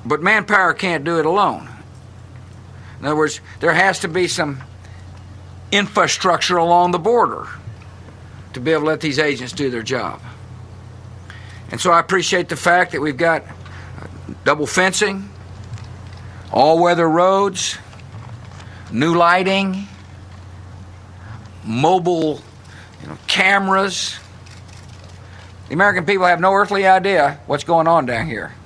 But manpower can't do it alone. In other words, there has to be some infrastructure along the border to be able to let these agents do their job. And so I appreciate the fact that we've got double fencing, all-weather roads, new lighting, mobile cameras. The American people have no earthly idea what's going on down here.